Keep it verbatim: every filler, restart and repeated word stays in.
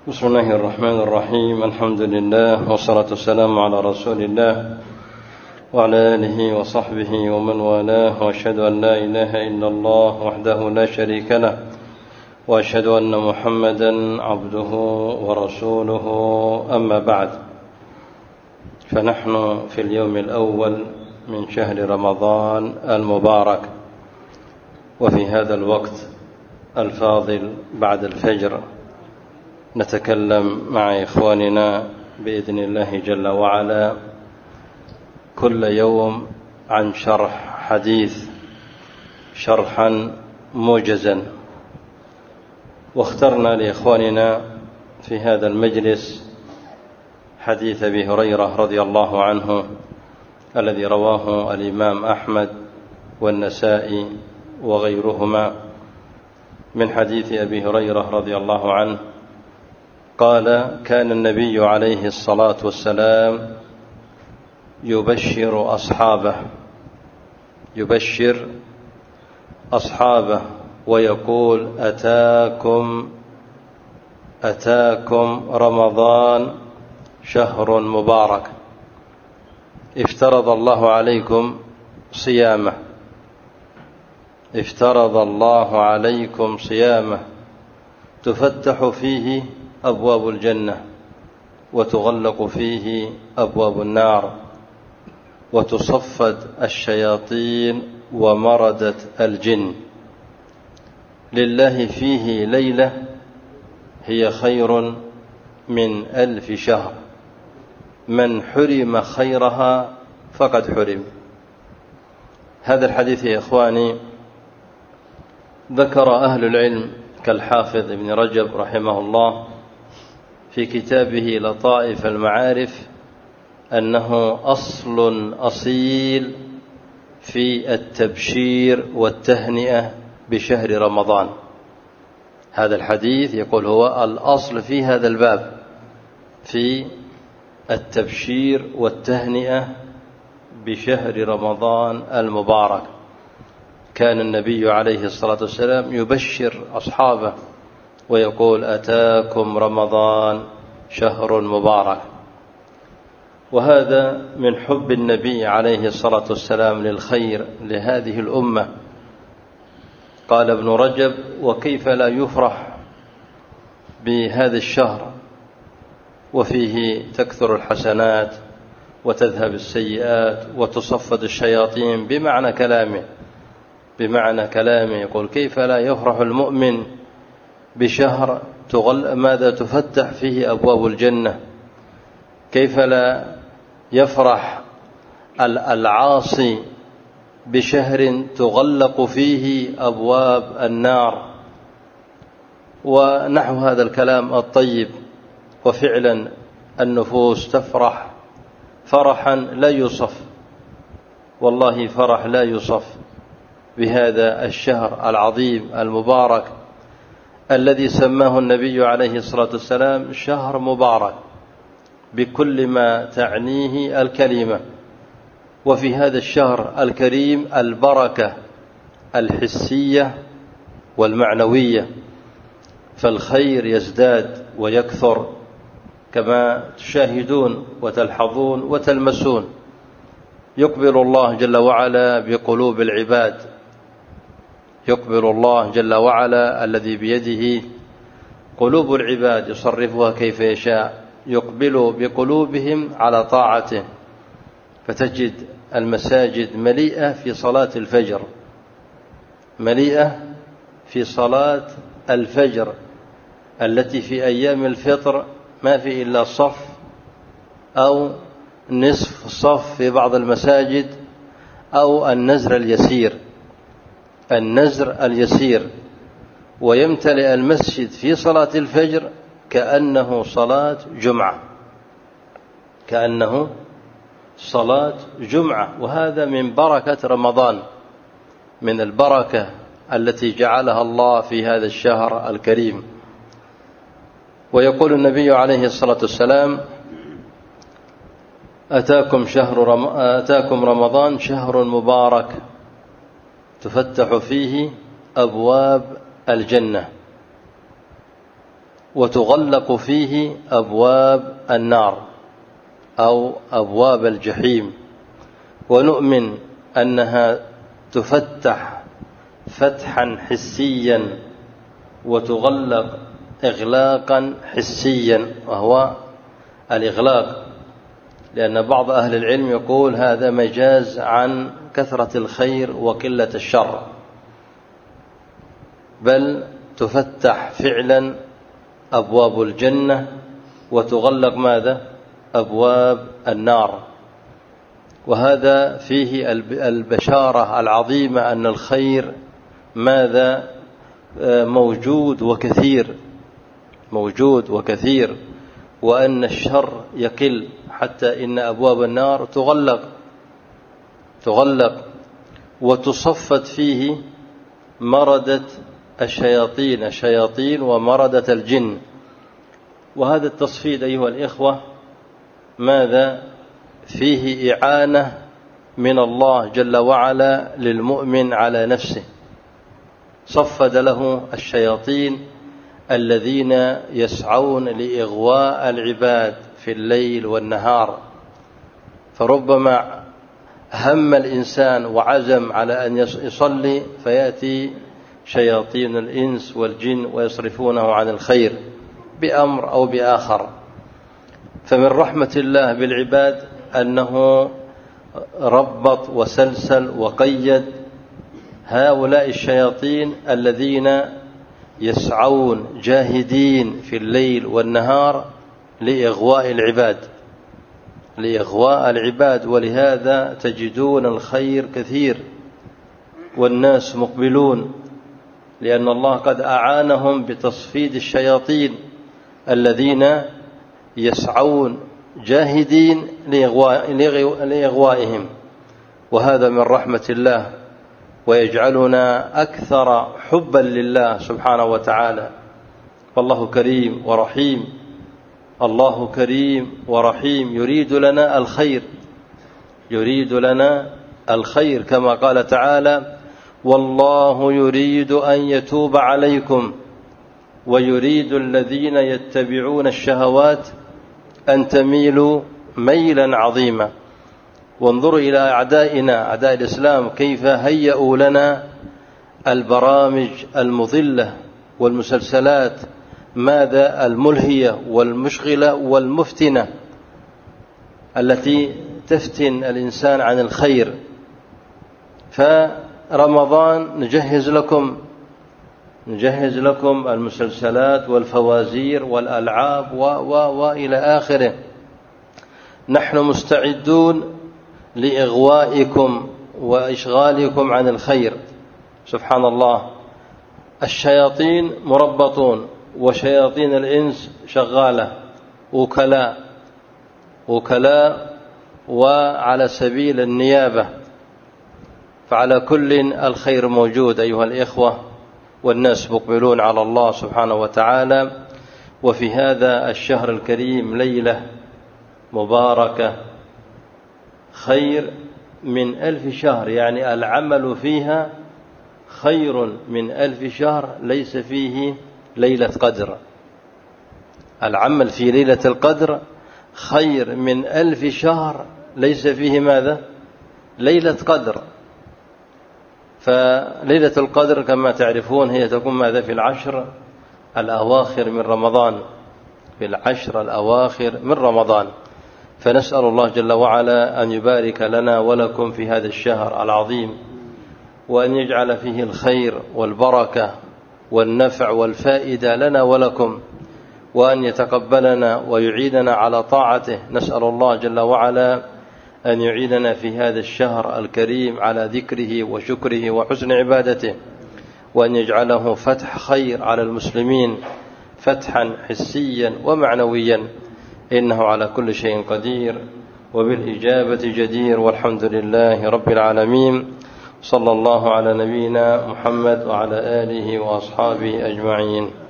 بسم الله الرحمن الرحيم. الحمد لله والصلاة والسلام على رسول الله وعلى آله وصحبه ومن والاه، وأشهد أن لا إله إلا الله وحده لا شريك له، وأشهد أن محمدا عبده ورسوله. أما بعد، فنحن في اليوم الأول من شهر رمضان المبارك، وفي هذا الوقت الفاضل بعد الفجر نتكلم مع إخواننا بإذن الله جل وعلا كل يوم عن شرح حديث شرحا موجزا. واخترنا لإخواننا في هذا المجلس حديث أبي هريرة رضي الله عنه الذي رواه الإمام أحمد والنسائي وغيرهما، من حديث أبي هريرة رضي الله عنه قال: كان النبي عليه الصلاة والسلام يبشر أصحابه يبشر أصحابه ويقول: أتاكم أتاكم رمضان شهر مبارك افترض الله عليكم صيامه افترض الله عليكم صيامه تفتح فيه أبواب الجنة وتغلق فيه أبواب النار وتصفد الشياطين ومردة الجن، لله فيه ليلة هي خير من ألف شهر، من حرم خيرها فقد حرم. هذا الحديث يا إخواني ذكر أهل العلم كالحافظ ابن رجب رحمه الله في كتابه لطائف المعارف أنه أصل أصيل في التبشير والتهنئة بشهر رمضان. هذا الحديث يقول هو الأصل في هذا الباب في التبشير والتهنئة بشهر رمضان المبارك. كان النبي عليه الصلاة والسلام يبشر أصحابه ويقول: أتاكم رمضان شهر مبارك. وهذا من حب النبي عليه الصلاة والسلام للخير لهذه الأمة. قال ابن رجب: وكيف لا يفرح بهذا الشهر وفيه تكثر الحسنات وتذهب السيئات وتصفد الشياطين، بمعنى كلامه بمعنى كلامه يقول: كيف لا يفرح المؤمن بشهر تغل ماذا تفتح فيه أبواب الجنة؟ كيف لا يفرح العاصي بشهر تغلق فيه أبواب النار؟ ونحو هذا الكلام الطيب. وفعلا النفوس تفرح فرحا لا يوصف، والله فرح لا يوصف بهذا الشهر العظيم المبارك الذي سماه النبي عليه الصلاة والسلام شهر مبارك بكل ما تعنيه الكلمة. وفي هذا الشهر الكريم البركة الحسية والمعنوية، فالخير يزداد ويكثر كما تشاهدون وتلحظون وتلمسون. يقبل الله جل وعلا بقلوب العباد يقبل الله جل وعلا الذي بيده قلوب العباد يصرفها كيف يشاء، يقبل بقلوبهم على طاعته، فتجد المساجد مليئة في صلاة الفجر مليئة في صلاة الفجر التي في أيام الفطر ما في إلا صف أو نصف صف في بعض المساجد، أو النزر اليسير النزر اليسير ويمتلئ المسجد في صلاة الفجر كأنه صلاة جمعة كأنه صلاة جمعة. وهذا من بركة رمضان، من البركة التي جعلها الله في هذا الشهر الكريم. ويقول النبي عليه الصلاة والسلام: أتاكم شهر رم... أتاكم رمضان شهر مبارك تفتح فيه أبواب الجنة وتغلق فيه أبواب النار أو أبواب الجحيم، ونؤمن أنها تفتح فتحا حسيا وتغلق إغلاقا حسيا، وهو الإغلاق، لأن بعض أهل العلم يقول هذا مجاز عن كثرة الخير وقلة الشر، بل تفتح فعلا أبواب الجنة وتغلق ماذا؟ أبواب النار. وهذا فيه البشارة العظيمة أن الخير ماذا؟ موجود وكثير، موجود وكثير، وأن الشر يقل، حتى إن أبواب النار تغلق تغلق وتصفت فيه مردة الشياطين الشياطين ومردة الجن. وهذا التصفيد أيها الإخوة ماذا؟ فيه إعانة من الله جل وعلا للمؤمن على نفسه، صفد له الشياطين الذين يسعون لإغواء العباد في الليل والنهار، فربما هم الإنسان وعزم على أن يصلي فيأتي شياطين الإنس والجن ويصرفونه عن الخير بأمر أو بآخر. فمن رحمة الله بالعباد أنه ربط وسلسل وقيد هؤلاء الشياطين الذين يسعون جاهدين في الليل والنهار لإغواء العباد لإغواء العباد ولهذا تجدون الخير كثير والناس مقبلون، لأن الله قد أعانهم بتصفيد الشياطين الذين يسعون جاهدين لإغوائهم، وهذا من رحمة الله ويجعلنا أكثر حبا لله سبحانه وتعالى. فالله كريم ورحيم، الله كريم ورحيم، يريد لنا الخير يريد لنا الخير كما قال تعالى: والله يريد أن يتوب عليكم ويريد الذين يتبعون الشهوات أن تميلوا ميلا عظيما. وانظروا إلى أعدائنا أعداء الإسلام كيف هيئوا لنا البرامج المضلة والمسلسلات ماذا؟ الملهية والمشغلة والمفتنة التي تفتن الإنسان عن الخير. فرمضان نجهز لكم نجهز لكم المسلسلات والفوازير والألعاب و و وإلى آخره. نحن مستعدون لإغوائكم وإشغالكم عن الخير. سبحان الله، الشياطين مربطون وشياطين الإنس شغالة، وكلاء وكلاء وعلى سبيل النيابة. فعلى كل الخير موجود أيها الإخوة، والناس مقبلون على الله سبحانه وتعالى. وفي هذا الشهر الكريم ليلة مباركة خير من ألف شهر، يعني العمل فيها خير من ألف شهر ليس فيه ليلة قدر. العمل في ليلة القدر خير من ألف شهر ليس فيه ماذا؟ ليلة قدر. فليلة القدر كما تعرفون هي تكون ماذا؟ في العشر الأواخر من رمضان في العشر الأواخر من رمضان. فنسأل الله جل وعلا أن يبارك لنا ولكم في هذا الشهر العظيم، وأن يجعل فيه الخير والبركة والنفع والفائدة لنا ولكم، وأن يتقبلنا ويعيننا على طاعته. نسأل الله جل وعلا أن يعيننا في هذا الشهر الكريم على ذكره وشكره وحسن عبادته، وأن يجعله فتح خير على المسلمين، فتحا حسيا ومعنويا، إنه على كل شيء قدير وبالإجابة جدير. والحمد لله رب العالمين. صلى الله على نبينا محمد وعلى آله وأصحابه أجمعين.